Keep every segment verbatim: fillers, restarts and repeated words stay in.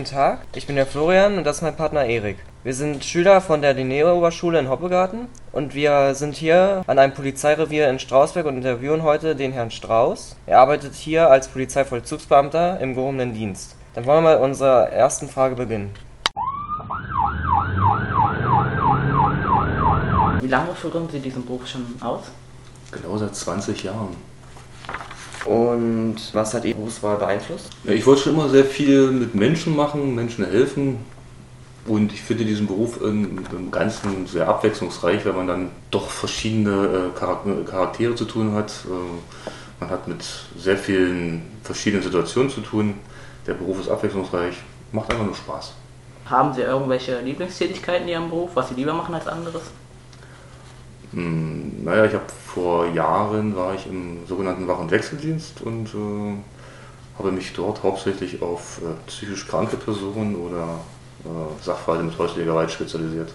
Tag, ich bin der Florian und das ist mein Partner Erik. Wir sind Schüler von der Linnaea-Oberschule in Hoppegarten und wir sind hier an einem Polizeirevier in Strausberg und interviewen heute den Herrn Strauß. Er arbeitet hier als Polizeivollzugsbeamter im gehobenen Dienst. Dann wollen wir mal mit unserer ersten Frage beginnen. Wie lange führen Sie diesen Beruf schon aus? Genau seit zwanzig Jahren. Und was hat Ihre Berufswahl beeinflusst? Ja, ich wollte schon immer sehr viel mit Menschen machen, Menschen helfen. Und ich finde diesen Beruf im, im Ganzen sehr abwechslungsreich, weil man dann doch verschiedene äh, Charaktere zu tun hat. Äh, man hat mit sehr vielen verschiedenen Situationen zu tun. Der Beruf ist abwechslungsreich, macht einfach nur Spaß. Haben Sie irgendwelche Lieblingstätigkeiten in Ihrem Beruf, was Sie lieber machen als anderes? Hm, naja, ich habe vor Jahren war ich im sogenannten Wach- und Wechseldienst und äh, habe mich dort hauptsächlich auf äh, psychisch kranke Personen oder äh, Sachverhalte mit häuslicher Gewalt spezialisiert.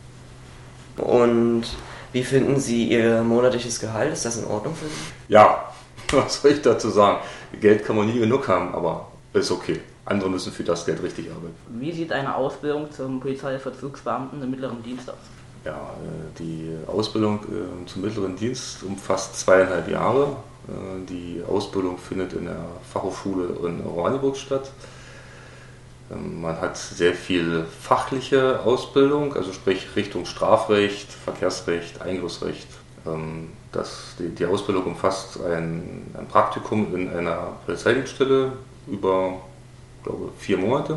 Und wie finden Sie Ihr monatliches Gehalt? Ist das in Ordnung für Sie? Ja, was soll ich dazu sagen? Geld kann man nie genug haben, aber ist okay. Andere müssen für das Geld richtig arbeiten. Wie sieht eine Ausbildung zum Polizeivollzugsbeamten im mittleren Dienst aus? Ja, die Ausbildung zum mittleren Dienst umfasst zweieinhalb Jahre. Die Ausbildung findet in der Fachhochschule in Oranienburg statt. Man hat sehr viel fachliche Ausbildung, also sprich Richtung Strafrecht, Verkehrsrecht, Eingriffsrecht. Das, die, die Ausbildung umfasst ein, ein Praktikum in einer Polizeidienststelle über, glaube vier Monate.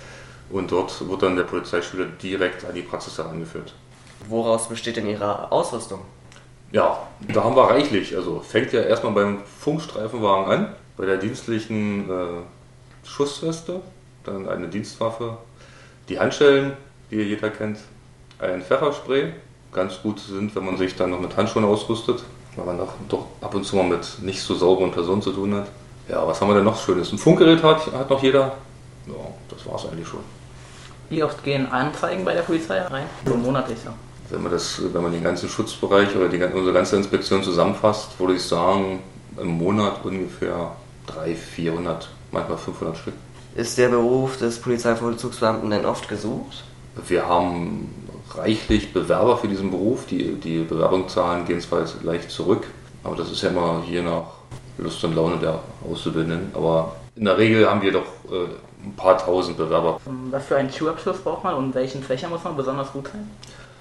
Und dort wird dann der Polizeischüler direkt an die Praxis herangeführt. Woraus besteht denn Ihre Ausrüstung? Ja, da haben wir reichlich. Also fängt ja erstmal beim Funkstreifenwagen an, bei der dienstlichen äh, Schussweste, dann eine Dienstwaffe, die Handschellen, die jeder kennt, ein Pfefferspray. Ganz gut sind, wenn man sich dann noch mit Handschuhen ausrüstet, weil man auch doch ab und zu mal mit nicht so sauberen Personen zu tun hat. Ja, was haben wir denn noch Schönes? Ein Funkgerät hat, hat noch jeder. Ja, das war's eigentlich schon. Wie oft gehen Anzeigen bei der Polizei rein? So monatlich, ja. Wenn man, das, wenn man den ganzen Schutzbereich oder die, unsere ganze Inspektion zusammenfasst, würde ich sagen, im Monat ungefähr dreihundert, vierhundert, manchmal fünfhundert Stück. Ist der Beruf des Polizeivollzugsbeamten denn oft gesucht? Wir haben reichlich Bewerber für diesen Beruf. Die, die Bewerbungszahlen gehen zwar jetzt leicht zurück, aber das ist ja immer je nach Lust und Laune der Auszubildenden. Aber in der Regel haben wir doch äh, ein paar tausend Bewerber. Was für einen Schulabschluss braucht man und in welchen Fächern muss man besonders gut sein?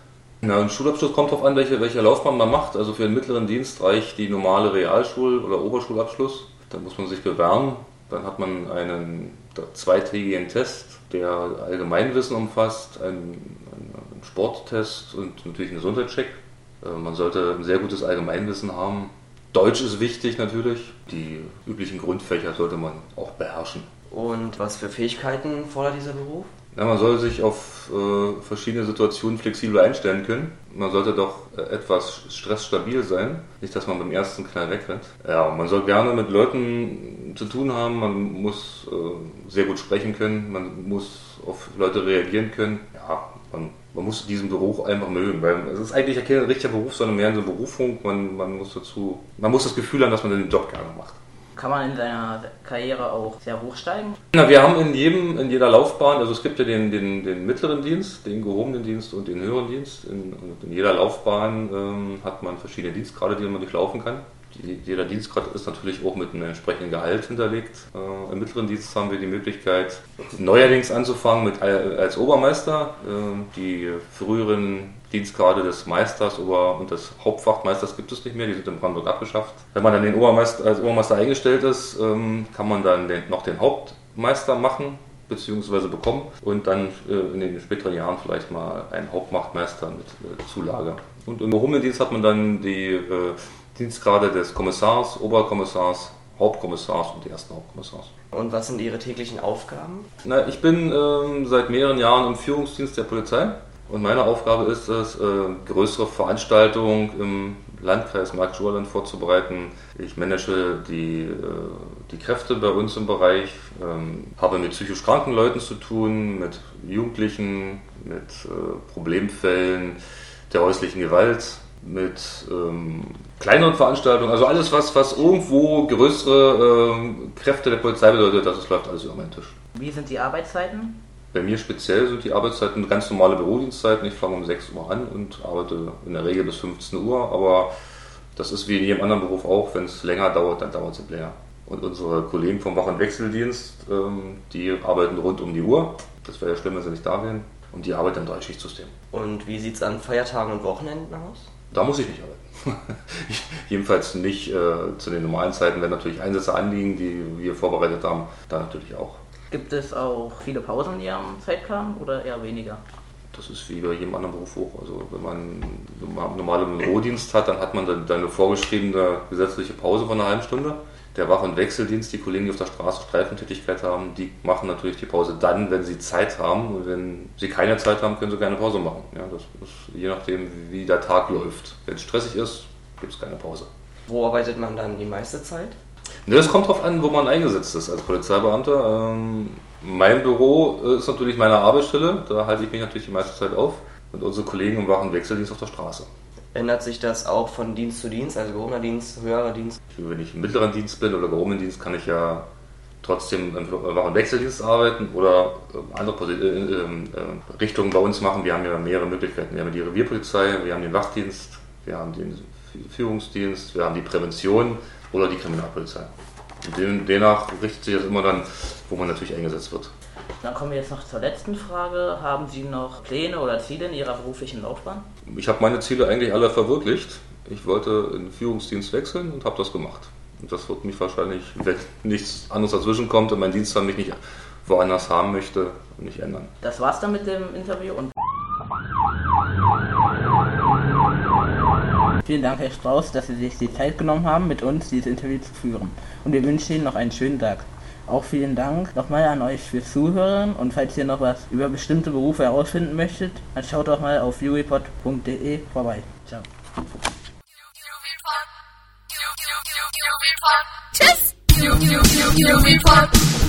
Na, ein Schulabschluss kommt darauf an, welche, welche Laufbahn man macht. Also für den mittleren Dienst reicht die normale Realschul- oder Oberschulabschluss. Da muss man sich bewerben. Dann hat man einen zweitägigen Test, der Allgemeinwissen umfasst, einen, einen Sporttest und natürlich einen Gesundheitscheck. Man sollte ein sehr gutes Allgemeinwissen haben. Deutsch ist wichtig natürlich. Die üblichen Grundfächer sollte man auch beherrschen. Und was für Fähigkeiten fordert dieser Beruf? Ja, man soll sich auf äh, verschiedene Situationen flexibel einstellen können. Man sollte doch äh, etwas stressstabil sein. Nicht, dass man beim ersten Knall wegrennt. Ja, man soll gerne mit Leuten zu tun haben. Man muss äh, sehr gut sprechen können. Man muss auf Leute reagieren können. Ja, man, man muss diesen Beruf einfach mögen. Weil es ist eigentlich kein richtiger Beruf, sondern mehr eine Berufung. Man, man, muss dazu, man muss das Gefühl haben, dass man den Job gerne macht. Kann man in seiner Karriere auch sehr hochsteigen? Na, wir haben in jedem, in jeder Laufbahn, also es gibt ja den, den, den mittleren Dienst, den gehobenen Dienst und den höheren Dienst. In, und in jeder Laufbahn ähm, hat man verschiedene Dienstgrade, die man durchlaufen kann. Die, jeder Dienstgrad ist natürlich auch mit einem entsprechenden Gehalt hinterlegt. Äh, Im mittleren Dienst haben wir die Möglichkeit, neuerdings anzufangen mit als Obermeister. Äh, die früheren Dienstgrade des Meisters und des Hauptwachtmeisters gibt es nicht mehr, die sind in Brandenburg abgeschafft. Wenn man dann den Obermeister, als Obermeister eingestellt ist, ähm, kann man dann den, noch den Hauptmeister machen bzw. bekommen und dann äh, in den späteren Jahren vielleicht mal einen Hauptwachtmeister mit äh, Zulage. Und im gehobenen Dienst hat man dann die äh, Dienstgrade des Kommissars, Oberkommissars, Hauptkommissars und ersten Hauptkommissars. Und was sind Ihre täglichen Aufgaben? Na, ich bin ähm, seit mehreren Jahren im Führungsdienst der Polizei und meine Aufgabe ist es, äh, größere Veranstaltungen im Landkreis Markt-Schwaderland vorzubereiten. Ich manage die, äh, die Kräfte bei uns im Bereich, ähm, habe mit psychisch kranken Leuten zu tun, mit Jugendlichen, mit äh, Problemfällen der häuslichen Gewalt, mit ähm, kleineren Veranstaltungen, also alles, was, was irgendwo größere ähm, Kräfte der Polizei bedeutet, das läuft alles über meinen Tisch. Wie sind die Arbeitszeiten? Bei mir speziell sind die Arbeitszeiten ganz normale Bürodienstzeiten. Ich fange um sechs Uhr an und arbeite in der Regel bis fünfzehn Uhr, aber das ist wie in jedem anderen Beruf auch, wenn es länger dauert, dann dauert es länger. Und unsere Kollegen vom Wach- und Wechseldienst, ähm, die arbeiten rund um die Uhr. Das wäre ja schlimm, wenn sie nicht da wären. Und die arbeiten im Dreischichtsystem. Und wie sieht es an Feiertagen und Wochenenden aus? Da muss ich nicht arbeiten. Jedenfalls nicht äh, zu den normalen Zeiten, wenn natürlich Einsätze anliegen, die wir vorbereitet haben, da natürlich auch. Gibt es auch viele Pausen in Ihrem Zeitplan oder eher weniger? Das ist wie bei jedem anderen Beruf auch. Also wenn man einen normalen Bürodienst hat, dann hat man dann eine vorgeschriebene gesetzliche Pause von einer halben Stunde. Der Wach- und Wechseldienst, die Kollegen, die auf der Straße Streifentätigkeit haben, die machen natürlich die Pause dann, wenn sie Zeit haben. Und wenn sie keine Zeit haben, können sie keine Pause machen. Ja, das ist je nachdem, wie der Tag läuft. Wenn es stressig ist, gibt es keine Pause. Wo arbeitet man dann die meiste Zeit? Ne, das kommt darauf an, wo man eingesetzt ist als Polizeibeamter. Ähm, mein Büro ist natürlich meine Arbeitsstelle, da halte ich mich natürlich die meiste Zeit auf. Und unsere Kollegen im Wach- und Wechseldienst auf der Straße. Ändert sich das auch von Dienst zu Dienst, also gehobener Dienst, höherer Dienst? Wenn ich im mittleren Dienst bin oder gehobenen Dienst, kann ich ja trotzdem im Wach- und Wechseldienst arbeiten oder andere Posi- äh, äh, Richtungen bei uns machen. Wir haben ja mehrere Möglichkeiten. Wir haben die Revierpolizei, wir haben den Wachdienst, wir haben den Führungsdienst, wir haben die Prävention oder die Kriminalpolizei. Und demnach richtet sich das immer dann, wo man natürlich eingesetzt wird. Dann kommen wir jetzt noch zur letzten Frage. Haben Sie noch Pläne oder Ziele in Ihrer beruflichen Laufbahn? Ich habe meine Ziele eigentlich alle verwirklicht. Ich wollte in den Führungsdienst wechseln und habe das gemacht. Und das wird mich wahrscheinlich, wenn nichts anderes dazwischen kommt und mein Dienst dann mich nicht woanders haben möchte, nicht ändern. Das war's dann mit dem Interview und vielen Dank, Herr Strauß, dass Sie sich die Zeit genommen haben, mit uns dieses Interview zu führen. Und wir wünschen Ihnen noch einen schönen Tag. Auch vielen Dank nochmal an euch fürs Zuhören und falls ihr noch was über bestimmte Berufe herausfinden möchtet, dann schaut doch mal auf viewreport punkt de vorbei. Ciao. Tschüss!